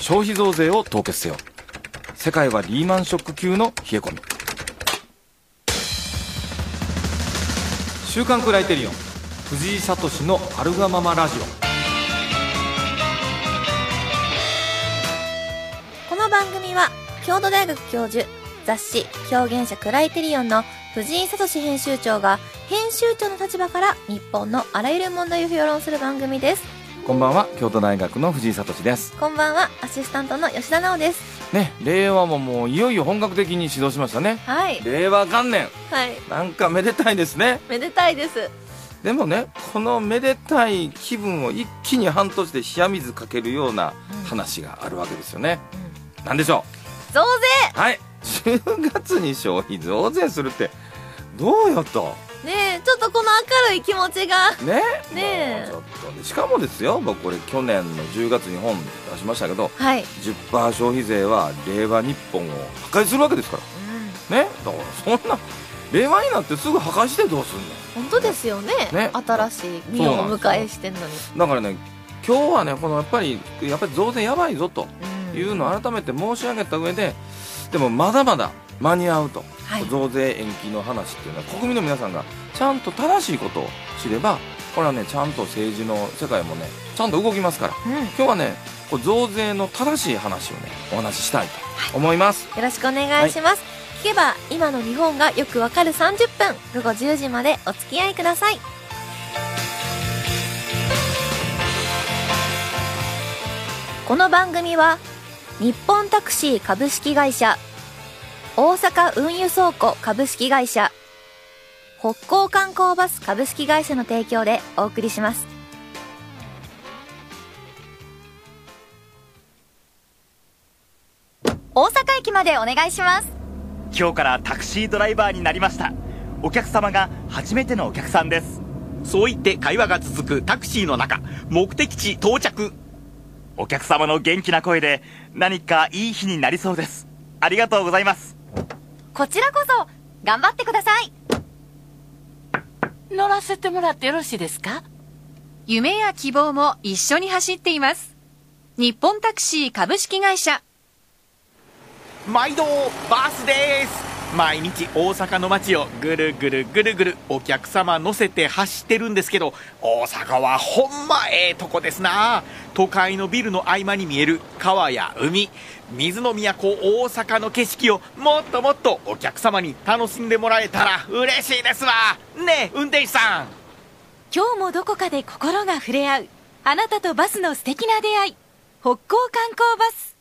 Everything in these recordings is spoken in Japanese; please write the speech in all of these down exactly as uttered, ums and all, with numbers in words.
消費増税を凍結せよ。世界はリーマンショック級の冷え込み。週刊クライテリオン藤井聡のあるがままラジオ。 この番組は京都大学教授、雑誌表現者クライテリオンの藤井聡編集長が編集長の立場から日本のあらゆる問題を評論する番組です。 こんばんは、京都大学の藤井聡です。 こんばんは、アシスタントの吉田直ですね。令和ももういよいよ本格的に始動しましたね。 はい、 令和元年、 はい、 なんかめでたいですね。 めでたいです。 でもね、このめでたい気分を一気に半年で冷や水かけるような話があるわけですよね、うん、なんでしょう。増税。 はい、じゅうがつに消費増税するってどうよとねえ、ちょっとこの明るい気持ちがねねえ、 ちょっとね、しかもですよ、僕これ去年のじゅうがつに本出しましたけど、 はい、 じゅっパーセント 消費税は令和日本を破壊するわけですから、うん、ね、だからそんな令和になってすぐ破壊してどうすんの。 本当ですよ ね, ね新しい身をお迎えしてんのに。 だからね、今日はね、このやっぱりやっぱり増税やばいぞというのを改めて申し上げた上で、でもまだまだ間に合うと、はい、増税延期の話っていうのは国民の皆さんがちゃんと正しいことを知れば、これはね、ちゃんと政治の世界もねちゃんと動きますから、うん、今日はね、こう増税の正しい話をねお話ししたいと思います、 はい、よろしくお願いします、はい、聞けば今の日本がよくわかるさんじゅっぷん、午後じゅうじまでお付き合いください。この番組は日本タクシー株式会社、大阪運輸倉庫株式会社、北港観光バス株式会社の提供でお送りします。 大阪駅までお願いします。 今日からタクシードライバーになりました。お客様が初めてのお客さんです。 そう言って会話が続くタクシーの中、目的地到着。 お客様の元気な声で何かいい日になりそうです。ありがとうございます。 こちらこそ頑張ってください。 乗らせてもらってよろしいですか？ 夢や希望も一緒に走っています。日本タクシー株式会社。 毎度バスです。毎日大阪の街をぐるぐるぐるぐるお客様乗せて走ってるんですけど、大阪はほんまええとこですな。都会のビルの合間に見える川や海、水の都大阪の景色をもっともっとお客様に楽しんでもらえたら嬉しいですわねえ、運転手さん。 今日もどこかで心が触れ合う、あなたとバスの素敵な出会い、北港観光バス。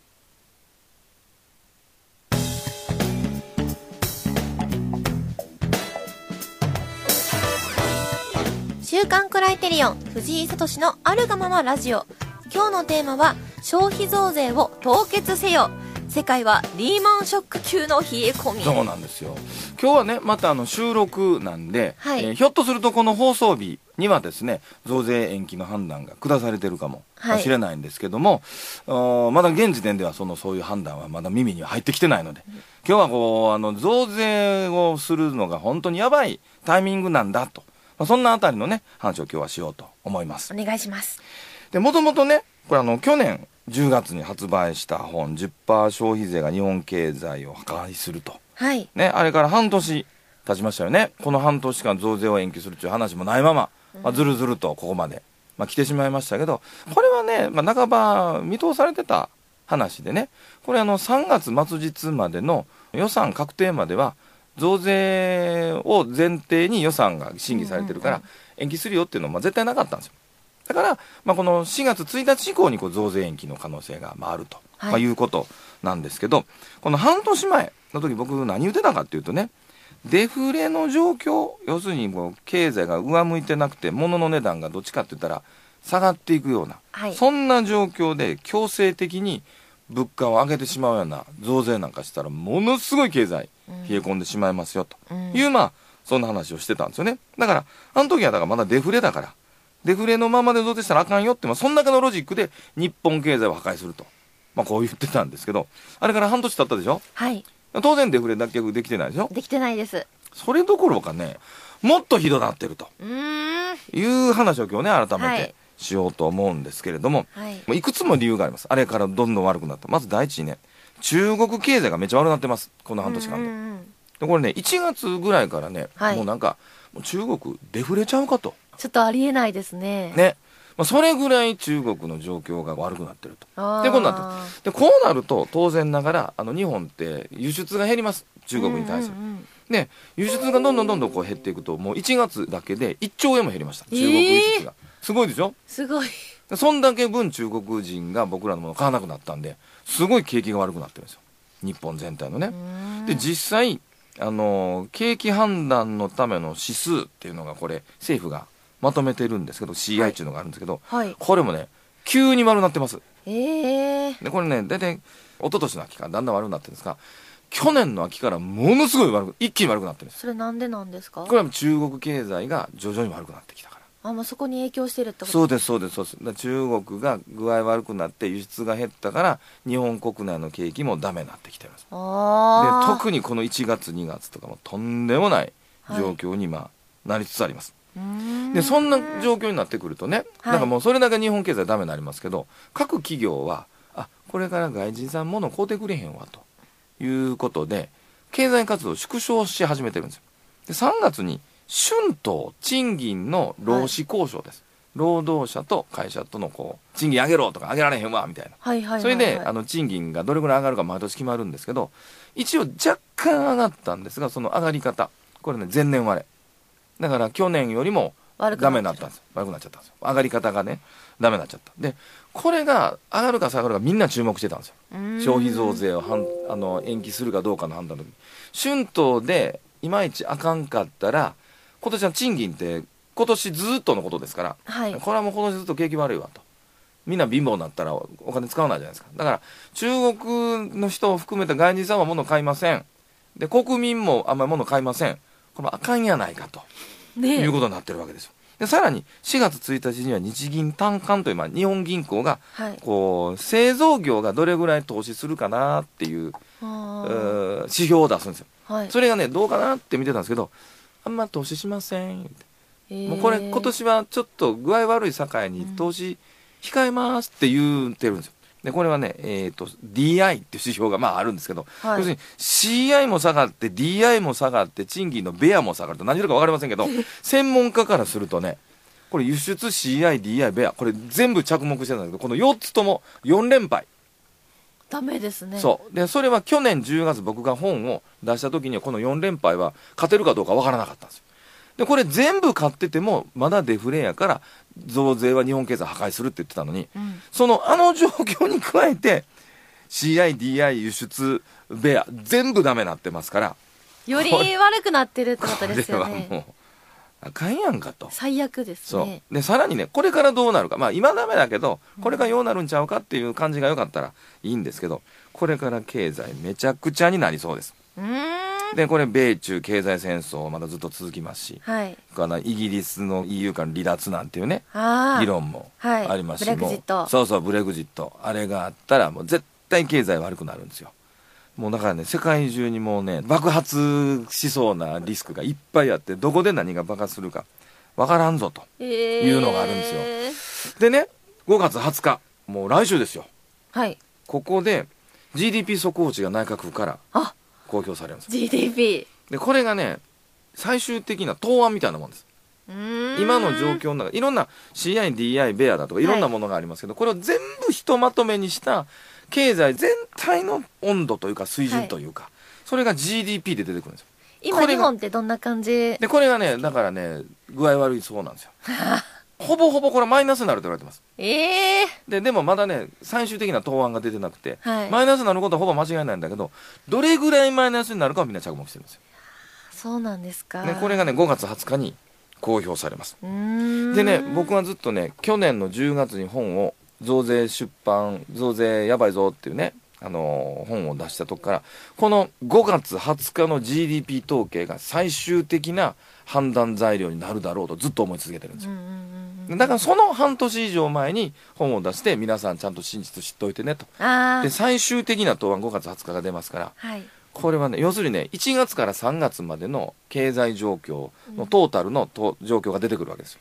週刊クライテリオン藤井聡のあるがままラジオ。今日のテーマは消費増税を凍結せよ、世界はリーマンショック級の冷え込み。 そうなんですよ。今日はね、またあの収録なんで、 はい、 えー、ひょっとするとこの放送日にはですね、増税延期の判断が下されてるかもしれないんですけども、はい、まだ現時点ではそのそういう判断はまだ耳には入ってきてないので、うん、今日はこうあの増税をするのが本当にやばいタイミングなんだと、まあ、そんなあたりのね話を今日はしようと思います。 お願いします。 で、もともとね、これあの去年じゅうがつに発売した本 じゅっパーセント 消費税が日本経済を破壊すると、 はいね、あれから半年経ちましたよね。この半年間増税を延期するという話もないまま、まあ、ずるずるとここまで、まあ、来てしまいましたけど、これはね、まあ、半ば見通されてた話でね、これあのさんがつ末日までの予算確定までは増税を前提に予算が審議されてるから延期するよっていうのはまあ絶対なかったんですよ。だから、まあ、このしがつついたち以降にこう増税延期の可能性がまああると、はい、まあ、いうことなんですけど、この半年前の時僕何言ってたかっていうとね、デフレの状況、要するにこう経済が上向いてなくて物の値段がどっちかって言ったら下がっていくような、はい、そんな状況で強制的に物価を上げてしまうような増税なんかしたらものすごい経済冷え込んでしまいますよという、うん、まあそんな話をしてたんですよね。だからあの時はだからまだデフレだから、デフレのままで増税したらあかんよって、まあ、そんだけのロジックで日本経済を破壊すると、まあ、こう言ってたんですけど、あれから半年経ったでしょ。 はい。 当然デフレ脱却できてないでしょ。 できてないです。 それどころかね、もっとひどなってるとうーんいう話を今日ね改めてしようと思うんですけれども、 はい、 もういくつも理由があります。あれからどんどん悪くなった。まず第一にね、中国経済がめっちゃ悪くなってます、この半年間で。 うんうんうん、 でこれねいちがつぐらいからね、 はい、 もうなんかもう中国デフレちゃうかと。 ちょっとありえないですね。 ね、まあ、それぐらい中国の状況が悪くなってると。 あでこうなってでこうなると当然ながらあの日本って輸出が減ります、中国に対する。うんうんうん、で輸出がどんどんどんどんこう減っていくと、もういちがつだけでいっちょうえんも減りました、中国輸出が。えー、すごいでしょ。 すごい。 そんだけ分中国人が僕らのものを買わなくなったんで、すごい景気が悪くなってるんですよ、日本全体のね。で実際あの景気判断のための指数っていうのがこれ政府がまとめてるんですけど、 シーアイ っていうのがあるんですけど、 はい、 これもね急に悪くなってます。 えー、 でこれね大体一昨年の秋からだんだん悪くなってるんですが、去年の秋からものすごい悪く一気に悪くなってるんです。 それなんでなんですか。 これは中国経済が徐々に悪くなってきたから。 あ、まあ、そこに影響してるってこと。 そうですそうですそうです。だ中国が具合悪くなって輸出が減ったから日本国内の景気もダメになってきてます。 あで特にこのいちがつにがつとかもとんでもない状況に今なりつつあります。はい、でそんな状況になってくるとね、はい、なんかもうそれだけ日本経済ダメになりますけど、各企業はあこれから外人さん物買うてくれへんわということで経済活動を縮小し始めてるんですよ。でさんがつに春闘賃金の労使交渉です、はい、労働者と会社とのこう賃金上げろとか上げられへんわみたいな、はいはいはいはい、それであの賃金がどれぐらい上がるか毎年決まるんですけど、一応若干上がったんですが、その上がり方これね前年割れだから去年よりもダメになったんです。悪くなっちゃったんですよ。上がり方がねダメになっちゃった。でこれが上がるか下がるかみんな注目してたんですよ。消費増税をはんあの延期するかどうかの判断の時に春闘でいまいちあかんかったら、今年は賃金って今年ずっとのことですから、はい、これはもう今年ずっと景気悪いわと、みんな貧乏になったらお金使わないじゃないですか。だから中国の人を含めた外人さんは物買いません。で国民もあんまり物買いません。これあかんやないかと、ね、いうことになってるわけですよ。でさらにしがつついたちには日銀短観という、まあ、日本銀行が、はい、こう製造業がどれぐらい投資するかなっていう指標を出すんですよ、はい、それがねどうかなって見てたんですけど、あんま投資しませんって、えー、もうこれ今年はちょっと具合悪い境に投資控えますって言ってるんですよ。でこれはね、えー、と ディーアイ っていう指標がまああるんですけど、はい、要するに シーアイ も下がって ディーアイ も下がって賃金のベアも下がると何言うか分かりませんけど専門家からするとね、これ輸出 シーアイ、ディーアイ、ベアこれ全部着目してたんだけど、このよっつともよん連敗ダメですね。 そうでそれは去年じゅうがつ僕が本を出した時にはこのよん連敗は勝てるかどうか分からなかったんですよ。でこれ全部勝っててもまだデフレやから増税は日本経済破壊するって言ってたのに、うん、そのあの状況に加えて シーアイ、ディーアイ 輸出ベア全部ダメになってますから、 より悪くなってるってことですよね。 これはもうあかんやんかと。 最悪ですね。 そうでさらにねこれからどうなるか、まあ今ダメだけどこれからようなるんちゃうかっていう感じがよかったらいいんですけど、これから経済めちゃくちゃになりそうです。うーんでこれ米中経済戦争まだずっと続きますし、はい、イギリスの イーユー から離脱なんていうね議論もありますし、はい、ブレグジット、そうそうブレグジットあれがあったらもう絶対経済悪くなるんですよ。もうだからね世界中にもうね爆発しそうなリスクがいっぱいあって、どこで何が爆発するかわからんぞというのがあるんですよ、えー、でねごがつはつかもう来週ですよ、はい、ここで ジーディーピー 速報値が内閣府からあ公表されるんです。 ジーディーピーでこれがね最終的な答案みたいなもんです。うーん今の状況の中いろんな シーアイ、ディーアイ、ベアだとかいろんなものがありますけど、はい、これを全部ひとまとめにした経済全体の温度というか水準というか、はい、それが ジーディーピー で出てくるんですよ。 今日本ってどんな感じで、これがねだからね具合悪いそうなんですよほぼほぼこれマイナスになると言われてます。 ええー、 ででもまだね最終的な答案が出てなくて、はい、マイナスになることはほぼ間違いないんだけど、どれぐらいマイナスになるかをみんな着目してるんですよ。 そうなんですか。 ね、これがねごがつはつかに公表されます。うーんでね僕はずっとね去年のじゅうがつに本を増税出版増税やばいぞっていうねあのー、本を出したとこからこのごがつはつかの ジーディーピー 統計が最終的な判断材料になるだろうとずっと思い続けてるんですよ。だからその半年以上前に本を出して皆さんちゃんと真実知っておいてねと。で最終的な答案ごがつはつかが出ますから、はい、これはね要するにねいちがつからさんがつまでの経済状況のトータルのと状況が出てくるわけですよ。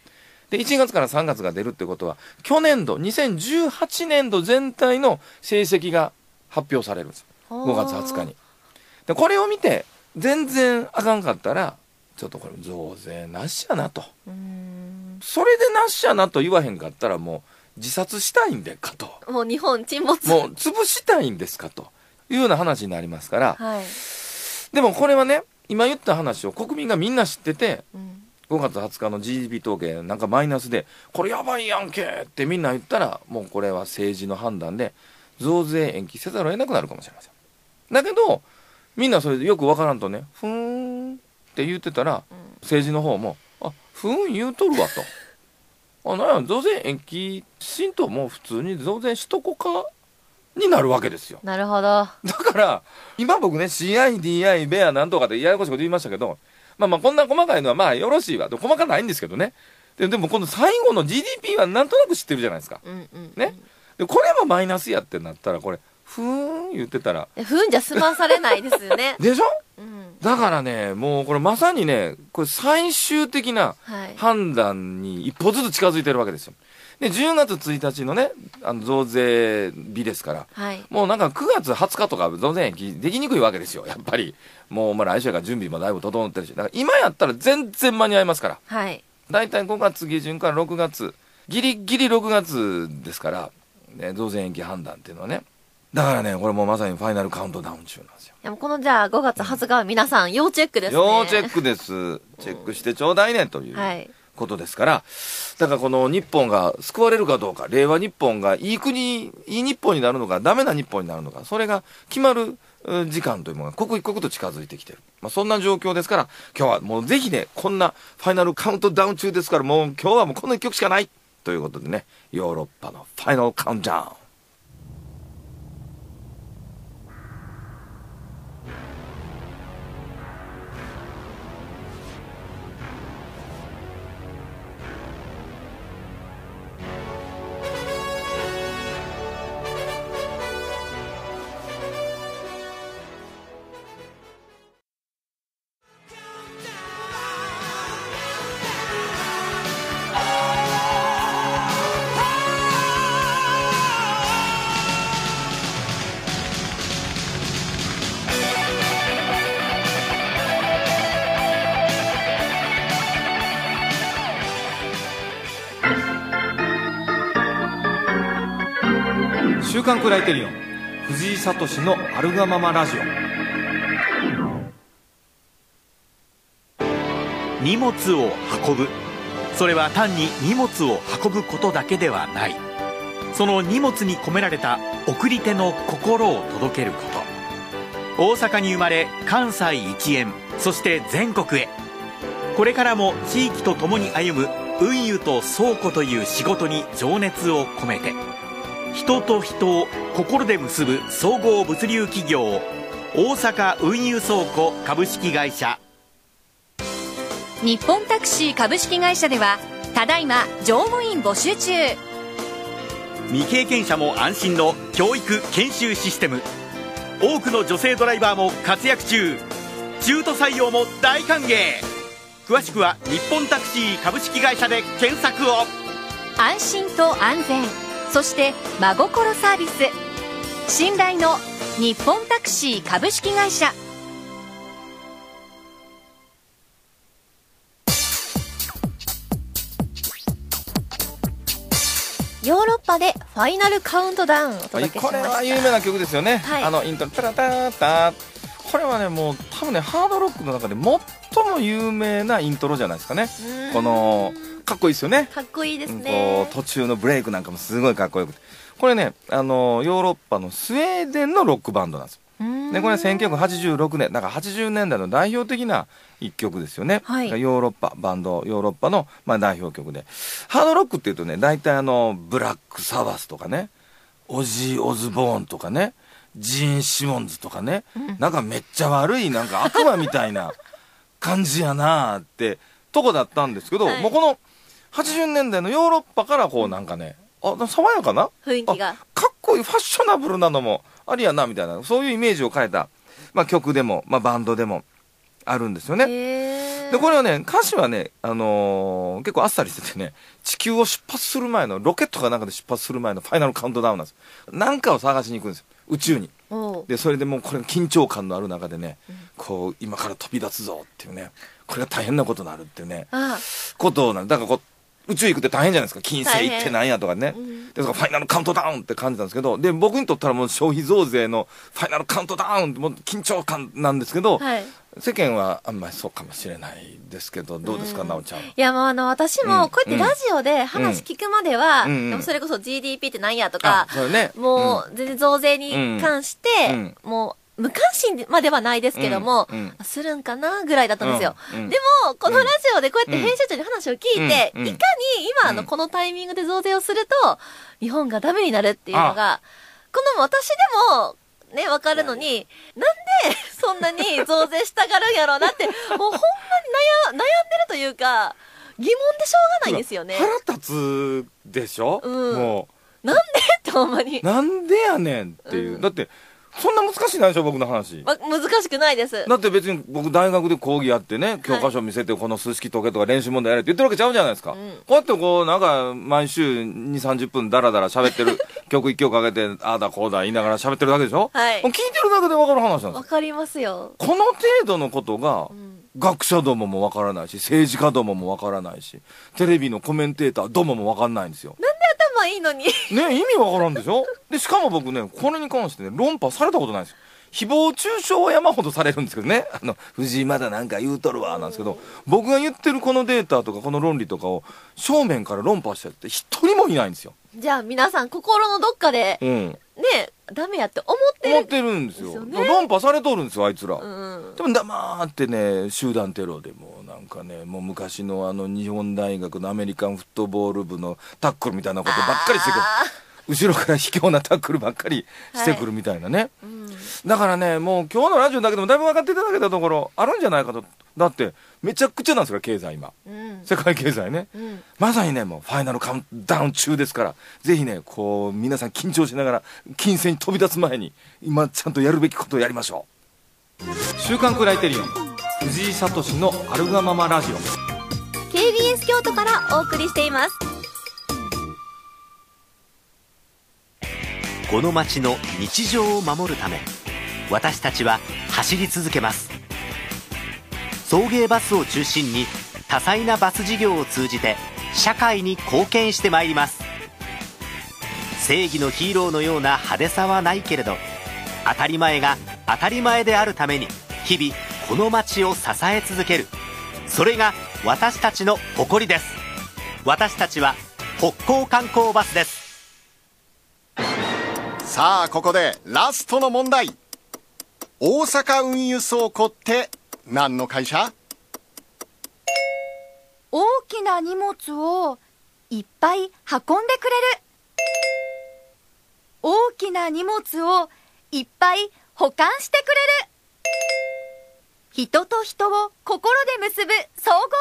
でいちがつからさんがつが出るってことは去年度にせんじゅうはちねんど全体の成績が発表されるんですよ、ごがつはつかに。でこれを見て全然あかんかったらちょっとこれ増税なしやなと、 うーんそれでなしやなと言わへんかったらもう自殺したいんでかと、 もう日本沈没。 もう潰したいんですかというような話になりますから、 はい。 でもこれはね今言った話を国民がみんな知ってて、 うんごがつはつかの ジーディーピー 統計なんかマイナスでこれやばいやんけってみんな言ったらもうこれは政治の判断で増税延期せざるを得なくなるかもしれません。だけどみんなそれでよくわからんとねふーんって言ってたら、 うん政治の方もあふーん言うとるわとあなんや増税延期しんともう普通に増税しとこかになるわけですよ。 なるほど。 だから今僕ね シーアイディーアイ ベアなんとかでややこしいこと言いましたけど、まあまあこんな細かいのはまあよろしいわ。で細かないんですけどね。で, でもこの最後の ジーディーピー はなんとなく知ってるじゃないですか。 うんうんうん、 ね。でこれもマイナスやってなったらこれふーん言ってたらふんじゃ済まされないですよね。 でしょ。 うん、 だからねもうこれまさにねこれ最終的なはい。 判断に一歩ずつ近づいてるわけですよ。でじゅうがつついたちのねあの増税日ですから。 はい。 もうなんかくがつはつかとか増税延期できにくいわけですよやっぱり。もうまあ来週から準備もだいぶ整ってるし、だから今やったら全然間に合いますから。 はい。 だいたいごがつ下旬からろくがつギリギリろくがつですから、ね、増税延期判断っていうのはね。だからねこれもうまさにファイナルカウントダウン中なんですよ。 でもこのじゃあごがつはつかは皆さん要チェックですね。 要チェックです。チェックしてちょうだいねというはい。 ことですから、だからこの日本が救われるかどうか、令和日本がいい国、いい日本になるのかダメな日本になるのか、それが決まるうん時間というものが刻一刻と近づいてきている、まあ、そんな状況ですから、今日はもうぜひねこんなファイナルカウントダウン中ですから、もう今日はもうこの一曲しかないということでね、ヨーロッパのファイナルカウントダウン。週刊クライテリオン藤井聡のアルガママラジオ。 荷物を運ぶ、それは単に荷物を運ぶことだけではない。その荷物に込められた送り手の心を届けること。大阪に生まれ関西一円、そして全国へ。これからも地域とともに歩む運輸と倉庫という仕事に情熱を込めて、人と人を心で結ぶ総合物流企業大阪運輸倉庫株式会社。 日本タクシー株式会社ではただいま乗務員募集中。 未経験者も安心の教育研修システム。多くの女性ドライバーも活躍中。中途採用も大歓迎。詳しくは日本タクシー株式会社で検索を。 安心と安全、そして真心サービス、信頼の日本タクシー株式会社。 ヨーロッパでファイナルカウントダウンをお届けしました。 これは有名な曲ですよね、 はい、 あのイントロタラタタ。これはねもう多分ねハードロックの中で最も有名なイントロじゃないですかね。このかっこいいですよね。 かっこいいですね。 こう途中のブレイクなんかもすごいかっこよくて、これねあのヨーロッパのスウェーデンのロックバンドなんですよ。でこれはせんきゅうひゃくはちじゅうろくねんだからはちじゅうねんだいの代表的な一曲ですよね、はい、ヨーロッパバンドヨーロッパの、まあ、代表曲で、ハードロックっていうとね大体あのブラックサバスとかね、オジー・オズボーンとかね、ジーン・シモンズとかね、うん、なんかめっちゃ悪いなんか悪魔みたいな感じやなーってとこだったんですけど、はい、もうこのはちじゅうねんだいのヨーロッパからこうなんかね、あ爽やかな雰囲気がかっこいいファッショナブルなのもありやなみたいな、そういうイメージを変えた、まあ、曲でも、まあ、バンドでもあるんですよね。 へー。 でこれはね歌詞はね、あのー結構あっさりしててね、地球を出発する前のロケットかなんかで出発する前のファイナルカウントダウンなんです。なんかを探しに行くんですよ、宇宙に。 おうでそれでもうこれ緊張感のある中でね、こう今から飛び立つぞっていうね、これが大変なことになるっていうねあことなんだから、こう宇宙行くって大変じゃないですか。金星行ってなんやとかね、 うんでそのファイナルカウントダウンって感じなんですけど、で僕にとったらもう消費増税のファイナルカウントダウンってもう緊張感なんですけど、 はい。 世間はあんまりそうかもしれないですけど、どうですか、 うんなおちゃん。 いやもうあの私もこうやってラジオで話聞くまでは、 うんでもそれこそ ジーディーピー ってなんやとか、 あそれね、 もう全然増税に関して、 うんもう無関心まではないですけども、 うんうんするんかなぐらいだったんですよ。 うんうんでもこのラジオでこうやって編集長に話を聞いて、 うんうんいかに今のこのタイミングで増税をすると日本がダメになるっていうのが、この私でもね、わかるのに、なんでそんなに増税したがるんやろうなって、もうほんまに悩悩んでるというか、疑問でしょうがないんですよね。 腹立つでしょ、 うんもなんでってほんまにう。なんでやねんっていう、 うんだってそんな難しいないでしょ僕の話。 ま、難しくないです。 だって別に僕大学で講義やってね、教科書見せてこの数式解けとか練習問題やれって言ってるわけちゃうじゃないですか、 うんこうやってこうなんか毎週にじゅうさんじゅっぷんダラダラ喋ってる曲一曲かけてああだこうだ言いながら喋ってるだけでしょ、 はいもう聞いてるだけで分かる話なんですよ。 わかりますよ。 この程度のことが、 うん学者どもも分からないし、政治家どもも分からないし、テレビのコメンテーターどもも分かんないんですよ。 なんで頭いいのに。 ね、意味わからんでしょ。でしかも僕ねこれに関してね論破されたことないんですよ。誹謗中傷は山ほどされるんですけどね、あの藤井まだなんか言うとるわなんですけど、僕が言ってるこのデータとかこの論理とかを正面から論破した人って一人もいないんですよ。 じゃあ皆さん心のどっかで、 うんね、ダメやって思ってる。 思ってるんですよ。 ですよね論破されとるんですよあいつら、 うん。 でも黙ってね集団テロでもなんかね、もう昔のあの日本大学のアメリカンフットボール部のタックルみたいなことばっかりしてくる、 あ後ろから卑怯なタックルばっかりしてくるみたいなね、 ーうんだからねもう今日のラジオだけでもだいぶ分かっていただけたところあるんじゃないかと。だってめちゃくちゃなんですから経済今、 うん世界経済ね、 うんまさにねもうファイナルカウントダウン中ですから、ぜひねこう皆さん緊張しながら金星に飛び立つ前に今ちゃんとやるべきことをやりましょう。週刊クライテリオン藤井聡のあるがままラジオ。 ケービーエス 京都からお送りしています。 この街の日常を守るため私たちは走り続けます。送迎バスを中心に多彩なバス事業を通じて社会に貢献してまいります。正義のヒーローのような派手さはないけれど、当たり前が当たり前であるために日々この街を支え続ける、それが私たちの誇りです。私たちは北港観光バスです。 さあここでラストの問題。大阪運輸倉庫って何の会社？ 大きな荷物をいっぱい運んでくれる。大きな荷物をいっぱい保管してくれる。人と人を心で結ぶ総合物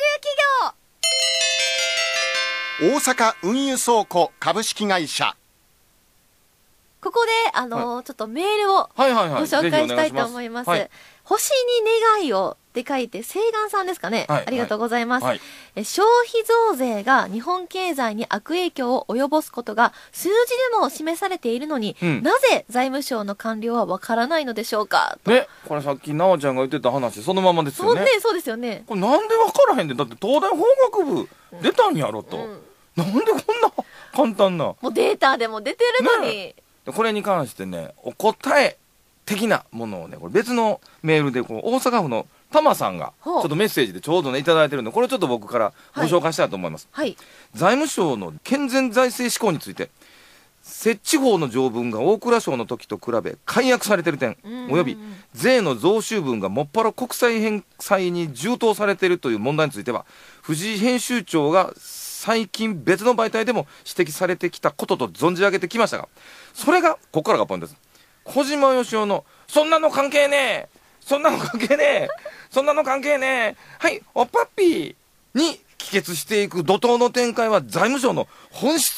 流企業。 大阪運輸倉庫株式会社。 ここで、あのーちょっとメールをはいはいはい、 ご紹介したいと思います。 はい、 星に願いをって書いて、西岸さんですかね、 はいありがとうございます、 はいえ。消費増税が日本経済に悪影響を及ぼすことが数字でも示されているのに、 うんなぜ財務省の官僚はわからないのでしょうかと。 ね、これさっき奈緒ちゃんが言ってた話そのままですよね。 そうね、そうですよね。 これなんで分からへんねん。だって東大法学部出たんやろと、 うんなんでこんな簡単な。 もうデータでも出てるのに。 ねでこれに関してねお答え的なものをねこれ別のメールでこう大阪府のタマさんがちほうょっとメッセージでちょうどねいただいてるんで、これちょっと僕からご紹介したいと思います、 はい。 財務省の健全財政施行について設置法の条文が大蔵省の時と比べ解約されている点うんおよび税の増収分がもっぱら国債返済に充当されているという問題については藤井編集長が最近別の媒体でも指摘されてきたことと存じ上げてきましたが、それがここからがポイントです。小島よしおのそんなの関係ねえそんなの関係ねえそんなの関係ねえはいおっぱっぴーに帰結していく怒涛の展開は財務省の本質を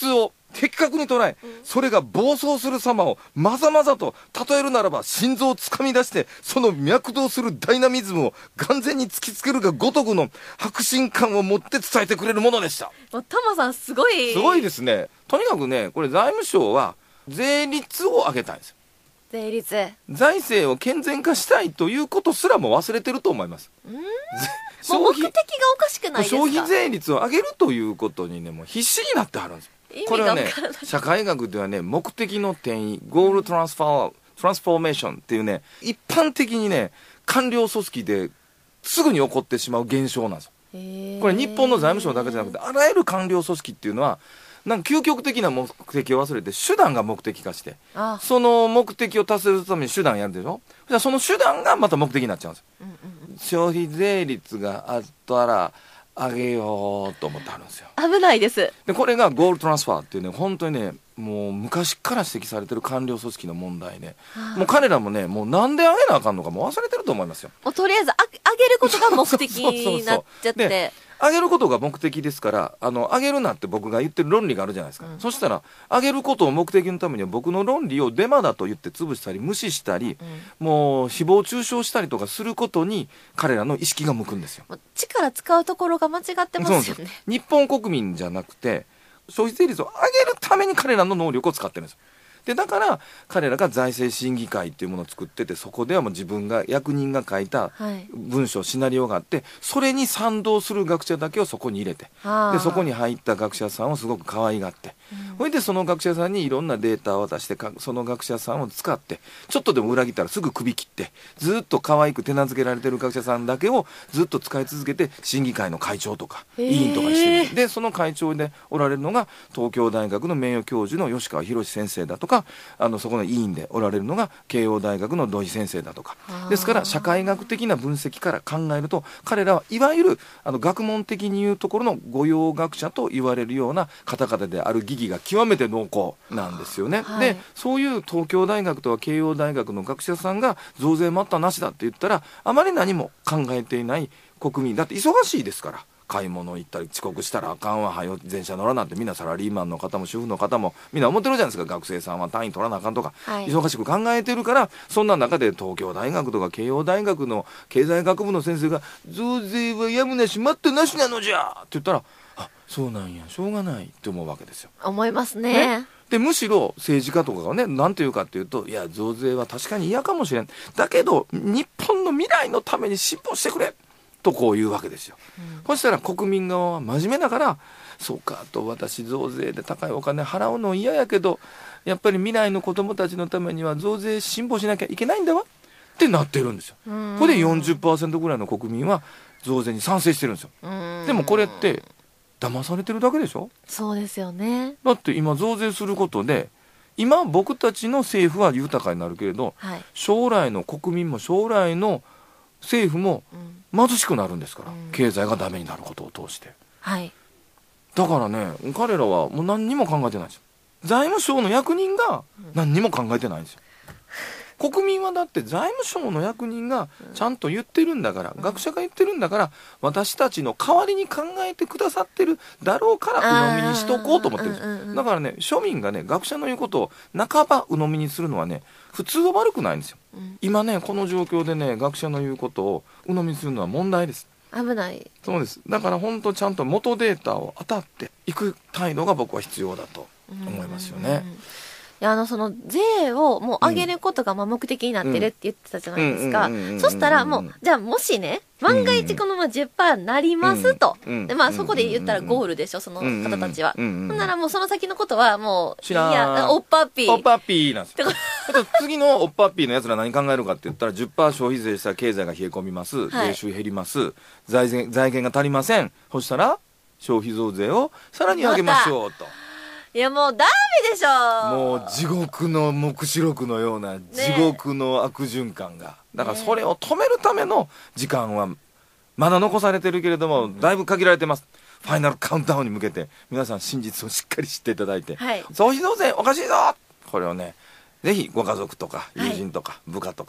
的確に捉え、それが暴走する様をまざまざと例えるならば、心臓をつかみ出してその脈動するダイナミズムを眼前に突きつけるがごとくの迫真感を持って伝えてくれるものでした。 もうタマさんすごいすごいですね。とにかくね、これ財務省は税率を上げたいんですよ。 税率、 財政を健全化したいということすらも忘れてると思います。 うーんもう目的がおかしくないですか。 消費税率を上げるということにね、もう必死になってはるんですよ。 意味がこれはねわからない、 社会学ではね、目的の転移、ゴールトランスファー、トランスフォーメーションっていうね、一般的にね、官僚組織ですぐに起こってしまう現象なんですよ。 へーこれ日本の財務省だけじゃなくて、あらゆる官僚組織っていうのは、なんか究極的な目的を忘れて手段が目的化して、 あその目的を達成するために手段やるでしょ。じゃあその手段がまた目的になっちゃうんですよ。 うんうんうん、 消費税率があったら上げようと思ってあるんですよ。 危ないです。 でこれがゴールトランスファーっていうね、本当にね、もう昔から指摘されてる官僚組織の問題で、もう彼らもね、もうなんで上げなあかんのかもう忘れてると思いますよ。 もうとりあえずあ上げることが目的そうそうそうそうになっちゃってで上げることが目的ですから、あの上げるなって僕が言ってる論理があるじゃないですか、うん、そしたら上げることを目的のためには僕の論理をデマだと言って潰したり無視したり、うん、もう誹謗中傷したりとかすることに彼らの意識が向くんですよ。 力使うところが間違ってますよね。 日本国民じゃなくて消費税率を上げるために彼らの能力を使ってるんですよ。でだから彼らが財政審議会っていうものを作ってて、そこではもう自分が役人が書いた文章、はい、シナリオがあって、それに賛同する学者だけをそこに入れて、でそこに入った学者さんをすごく可愛がって、うん、それでその学者さんにいろんなデータを渡して、その学者さんを使ってちょっとでも裏切ったらすぐ首切って、ずっと可愛く手なずけられてる学者さんだけをずっと使い続けて審議会の会長とか委員とかしてる。でその会長でおられるのが東京大学の名誉教授の吉川博先生だとか、あのそこの委員でおられるのが慶応大学の土井先生だとかですから、社会学的な分析から考えると彼らはいわゆるあの学問的に言うところの御用学者と言われるような方々である疑義が極めて濃厚なんですよね、はい、でそういう東京大学とか慶応大学の学者さんが増税待ったなしだって言ったら、あまり何も考えていない国民だって忙しいですから、買い物行ったり遅刻したらあかんわ、はよ電車乗らなんてみんなサラリーマンの方も主婦の方もみんな思ってるじゃないですか。学生さんは単位取らなあかんとか、はい、忙しく考えてるから、そんな中で東京大学とか慶応大学の経済学部の先生が増税はやむなし待ったなしなのじゃって言ったら、あそうなんやしょうがないって思うわけですよ。 思いますね。 ねでむしろ政治家とかがね、何て言うかっていうと、いや増税は確かに嫌かもしれん、だけど日本の未来のために辛抱してくれとこう言うわけですよ、うん、そしたら国民側は真面目だから、そうかと、私増税で高いお金払うの嫌やけど、やっぱり未来の子供たちのためには増税辛抱しなきゃいけないんだわってなってるんですよ。これで よんじゅっパーセント ぐらいの国民は増税に賛成してるんですよ。でもこれって騙されてるだけでしょ。 そうですよね。 だって今増税することで、今僕たちの政府は豊かになるけれど、はい、将来の国民も将来の政府も貧しくなるんですから、うん、経済がダメになることを通して、 はい、 だからね、彼らはもう何にも考えてないんですよ。財務省の役人が何にも考えてないんですよ、うん、国民はだって財務省の役人がちゃんと言ってるんだから、うん、学者が言ってるんだから、私たちの代わりに考えてくださってるだろうから鵜呑みにしとこうと思ってるんですよ、うんうんうん、だからね、庶民がね学者の言うことを半ば鵜呑みにするのはね、普通は悪くないんですよ、うん、今ねこの状況でね学者の言うことを鵜呑みにするのは問題です。 危ない。 そうです。だから本当ちゃんと元データを当たっていく態度が僕は必要だと思いますよね。 いや、あのその税をもう上げることがまあ目的になってるって言ってたじゃないですか。そしたらもう、じゃあもしね万が一このまま じゅっパーセント なりますと、でまあそこで言ったらゴールでしょ、その方たちは。ほんならもうその先のことはもう、いやおっぱっぴーおっぱっぴーなんですよ。次のおっぱっぴーのやつら何考えるかって言ったら じゅっパーセント 消費税したら経済が冷え込みます、税収減ります、財源、財源が足りません、そしたら消費増税をさらに上げましょうと。 いやもうダメでしょ。 もう地獄の黙示録のような地獄の悪循環が、ね、だからそれを止めるための時間はまだ残されてるけれども、だいぶ限られてます。ファイナルカウントダウンに向けて皆さん真実をしっかり知っていただいて、はい、消費増税おかしいぞ、これをねぜひご家族とか友人とか部下とか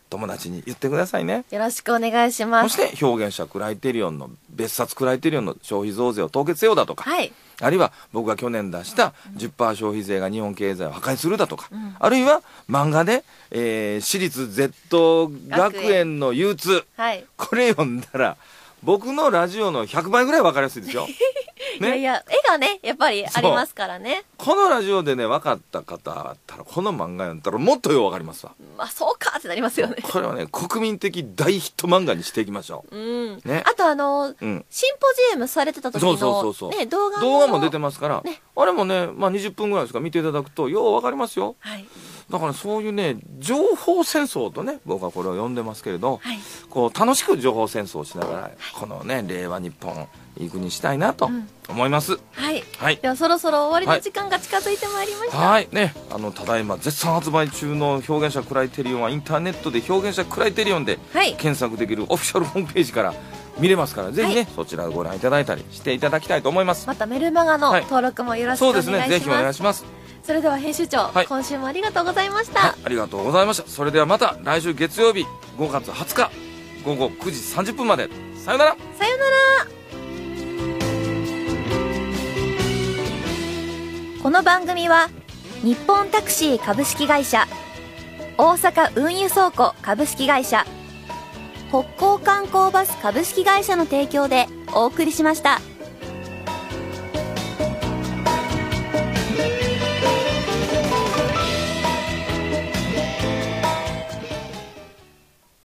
友達に言ってくださいね。 よろしくお願いしまそす。 して表現者クライテリオンの別冊クライテリオンの消費増税を凍結せよだとか、 はい。 あるいは僕が去年出した じゅっパーセント 消費税が日本経済を破壊するだとか、あるいは漫画で、えー私立 Z 学園の憂鬱、 はい。 これ読んだら僕のラジオのひゃくばいぐらい分かりやすいですよ。 いやいや、絵がね、やっぱりありますからね。 このラジオでね分かった方だったらこの漫画読んだらもっとよう分かりますわ。 まあ、そうかってなりますよね。 これはね国民的大ヒット漫画にしていきましょう。 うん。 ねあとあの、 うんシンポジウムされてた時そうの、 そうそうそう、 ね、動画も。 動画も出てますから、 ねあれもね、まあ、にじゅっぷんぐらいですか見ていただくとよう分かりますよ。 はい。 だからそういうね情報戦争とね僕はこれを呼んでますけれど、 はい。 こう楽しく情報戦争をしながら、このね令和日本いい国にしたいなと思います。 はい。 はいではそろそろ終わりの時間が近づいてまいりました。 はいね、あのただいま絶賛発売中の表現者クライテリオンはインターネットで表現者クライテリオンではい。 検索できるオフィシャルホームページから見れますからぜひね、そちらをご覧いただいたりしていただきたいと思います。 またメルマガのはい登録もよろしくそお願いします。 うですね、ぜひお願いします。 それでは編集長、 はい今週もありがとうございました。 はい、ありがとうございました。それではまた来週月曜日ごがつはつかごごくじさんじゅっぷんまでさよなら。 さよなら。この番組は日本タクシー株式会社、大阪運輸倉庫株式会社、北港観光バス株式会社の提供でお送りしました。